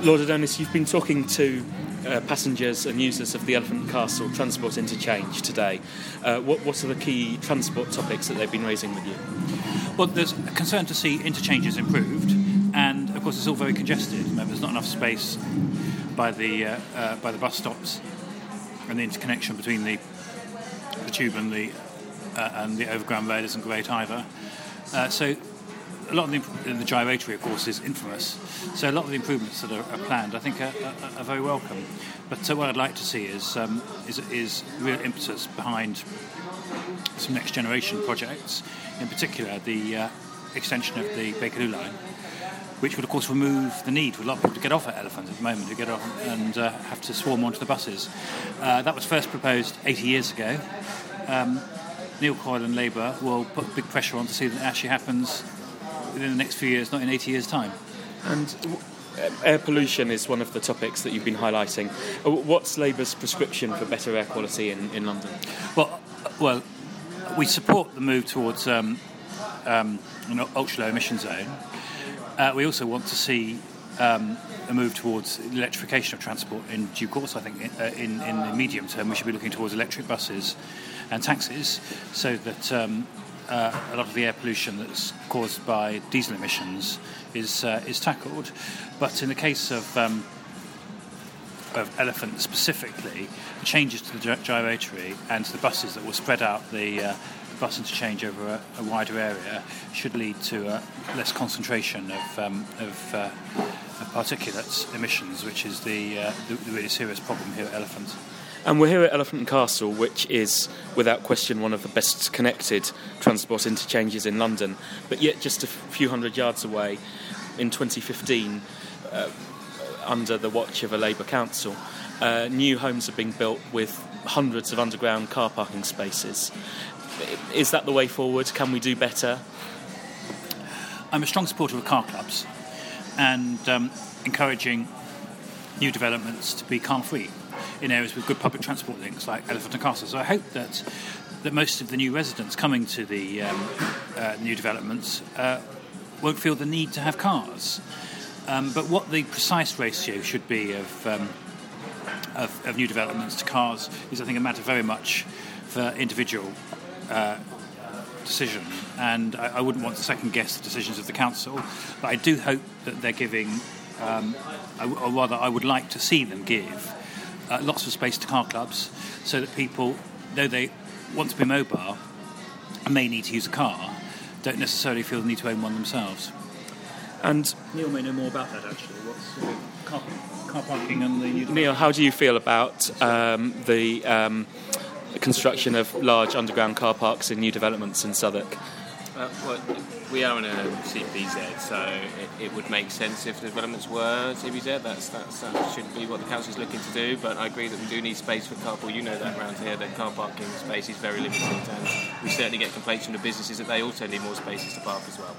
Lord Adonis, you've been talking to passengers and users of the Elephant and Castle Transport Interchange today. What are the key transport topics that they've been raising with you? Well, there's a concern to see interchanges improved, and of course it's all very congested. There's not enough space by the bus stops, and the interconnection between the tube and the overground rail isn't great either. So a lot of the gyratory, of course, is infamous. So a lot of the improvements that are planned, I think, are very welcome. But what I'd like to see is real impetus behind some next generation projects, in particular the extension of the Bakerloo line, which would, of course, remove the need for a lot of people to get off at Elephant at the moment, to get off and have to swarm onto the buses. That was first proposed 80 years ago. Neil Coyle and Labour will put big pressure on to see that it actually happens within the next few years, not in 80 years' time. And air pollution is one of the topics that you've been highlighting. What's Labour's prescription for better air quality in London? Well, we support the move towards an ultra-low emission zone. We also want to see a move towards electrification of transport in due course. I think in the medium term we should be looking towards electric buses and taxis, so that a lot of the air pollution that's caused by diesel emissions is tackled. But in the case of Elephant specifically, the changes to the gyratory and to the buses that will spread out the bus interchange over a wider area should lead to less concentration of particulates emissions, which is the really serious problem here at Elephant. And we're here at Elephant and Castle, which is, without question, one of the best connected transport interchanges in London, but yet just a few hundred yards away in 2015, under the watch of a Labour council, new homes are being built with hundreds of underground car parking spaces. Is that the way forward? Can we do better? I'm a strong supporter of car clubs and encouraging new developments to be car-free in areas with good public transport links like Elephant and Castle. So I hope that most of the new residents coming to the new developments won't feel the need to have cars. But what the precise ratio should be of new developments to cars is, I think, a matter very much for individual decision, and I wouldn't want to second-guess the decisions of the council, but I do hope that they're giving, or rather I would like to see them give lots of space to car clubs, so that people, though they want to be mobile and may need to use a car, don't necessarily feel the need to own one themselves. And Neil may know more about that, actually. What's car parking and the new... Neil, how do you feel about the construction of large underground car parks in new developments in Southwark? Well, we are in a CPZ, so it would make sense if the developments were CPZ. That should be what the council is looking to do. But I agree that we do need space for carpool. You know that around here, that car parking space is very limited, and we certainly get complaints from the businesses that they also need more spaces to park as well.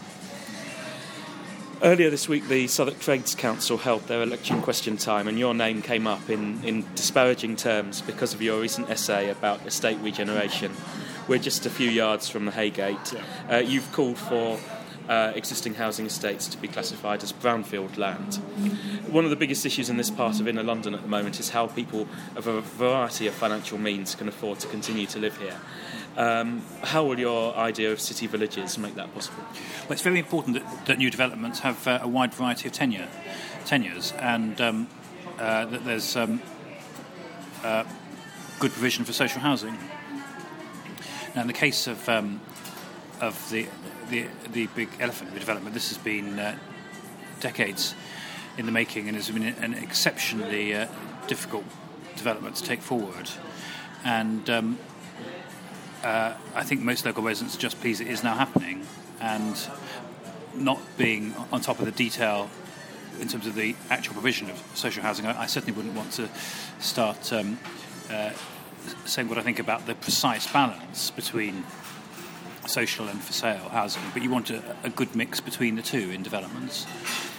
Earlier this week, the Southwark Trades Council held their election question time, and your name came up in disparaging terms because of your recent essay about estate regeneration. We're just a few yards from the Haygate. Yeah. You've called for existing housing estates to be classified as brownfield land. One of the biggest issues in this part of inner London at the moment is how people of a variety of financial means can afford to continue to live here. How will your idea of city villages make that possible? Well, it's very important that new developments have a wide variety of tenures, and that there's good provision for social housing. Now, in the case of the Big Elephant development, this has been decades in the making, and has been an exceptionally difficult development to take forward. And I think most local residents are just pleased it is now happening, and not being on top of the detail in terms of the actual provision of social housing. I certainly wouldn't want to start saying what I think about the precise balance between social and for sale housing, but you want a good mix between the two in developments.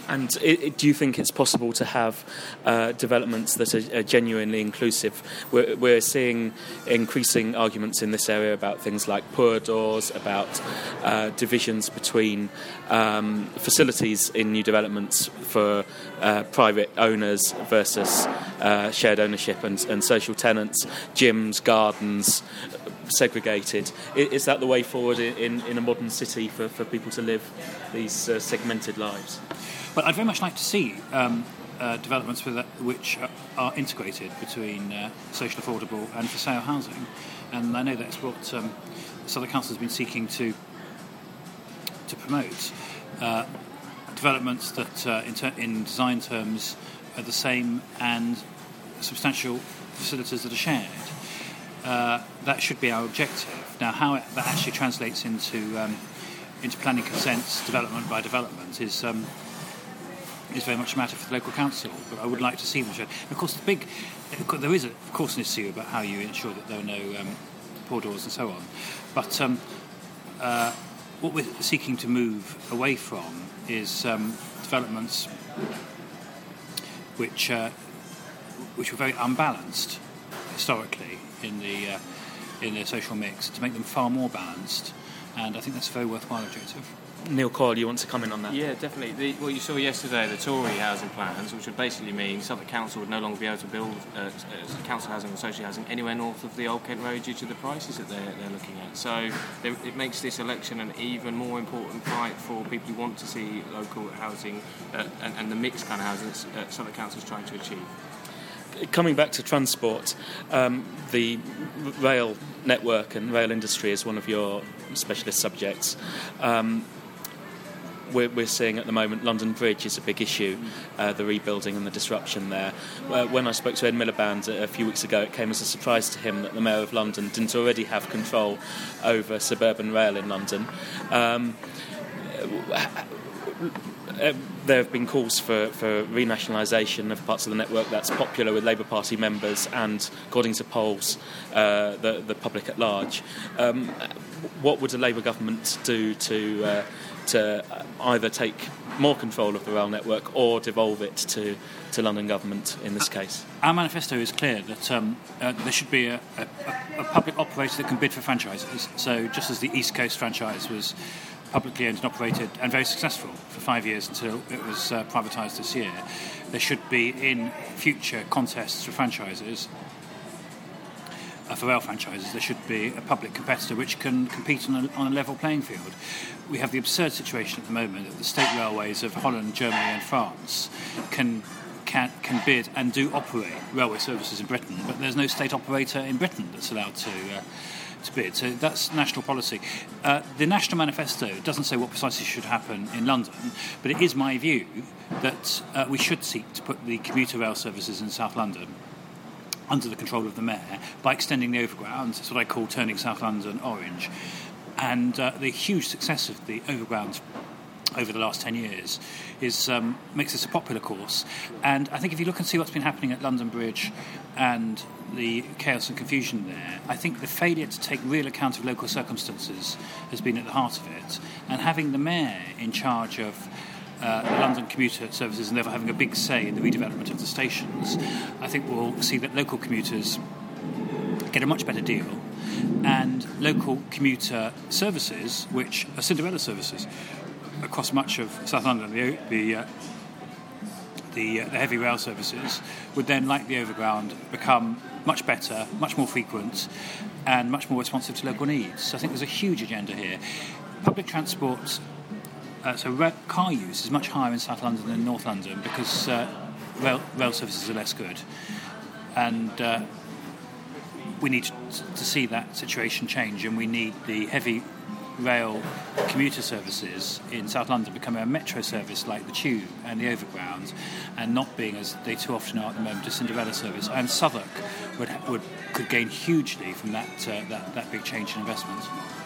And do you think it's possible to have developments that are genuinely inclusive? We're seeing increasing arguments in this area about things like poor doors, about divisions between facilities in new developments for private owners versus shared ownership and social tenants, gyms, gardens, segregated. Is that the way forward in a modern city for people to live these segmented lives? Well, I'd very much like to see developments which are integrated between social, affordable and for sale housing. And I know that's what Southwark Council has been seeking to promote. Developments that in design terms are the same and substantial facilities that are shared. That should be our objective. Now, how that actually translates into planning consents, development by development, is very much a matter for the local council. But I would like to see them shared. Of course, there is of course an issue about how you ensure that there are no poor doors and so on. But what we're seeking to move away from is developments which were very unbalanced historically in the social mix, to make them far more balanced, and I think that's a very worthwhile objective. Neil Coyle, you want to comment on that? Yeah, definitely. What you saw yesterday, the Tory housing plans, which would basically mean Southwark Council would no longer be able to build council housing or social housing anywhere north of the Old Kent Road due to the prices that they're looking at. So it makes this election an even more important fight for people who want to see local housing and the mixed kind of housing that Southwark Council is trying to achieve. Coming back to transport, the rail network and rail industry is one of your specialist subjects. We're seeing at the moment London Bridge is a big issue, the rebuilding and the disruption there. When I spoke to Ed Miliband a few weeks ago, it came as a surprise to him that the Mayor of London didn't already have control over suburban rail in London. There have been calls for renationalisation of parts of the network that's popular with Labour Party members and, according to polls, the public at large. What would a Labour government do to either take more control of the rail network or devolve it to London government in this case? Our manifesto is clear that there should be a public operator that can bid for franchises. So just as the East Coast franchise was publicly owned and operated and very successful for 5 years until it was privatised this year, there should be in future contests for franchises, for rail franchises, there should be a public competitor which can compete on a level playing field. We have the absurd situation at the moment that the state railways of Holland, Germany and France can bid and do operate railway services in Britain, but there's no state operator in Britain that's allowed to bid. So that's national policy. The National Manifesto doesn't say what precisely should happen in London, but it is my view that we should seek to put the commuter rail services in South London under the control of the Mayor by extending the overground. That's what I call turning South London orange. And the huge success of the overground over the last 10 years makes this a popular course. And I think if you look and see what's been happening at London Bridge and the chaos and confusion there, I think the failure to take real account of local circumstances has been at the heart of it. And having the Mayor in charge of the London commuter services and therefore having a big say in the redevelopment of the stations, I think we'll see that local commuters get a much better deal, and local commuter services, which are Cinderella services across much of South London, the heavy rail services, would then, like the overground, become much better, much more frequent, and much more responsive to local needs. So I think there's a huge agenda here. Public transport, car use is much higher in South London than North London because rail services are less good. And we need to see that situation change, and we need the heavy rail commuter services in South London becoming a metro service like the Tube and the Overground, and not being, as they too often are at the moment, a Cinderella service. And Southwark could gain hugely from that big change in investment.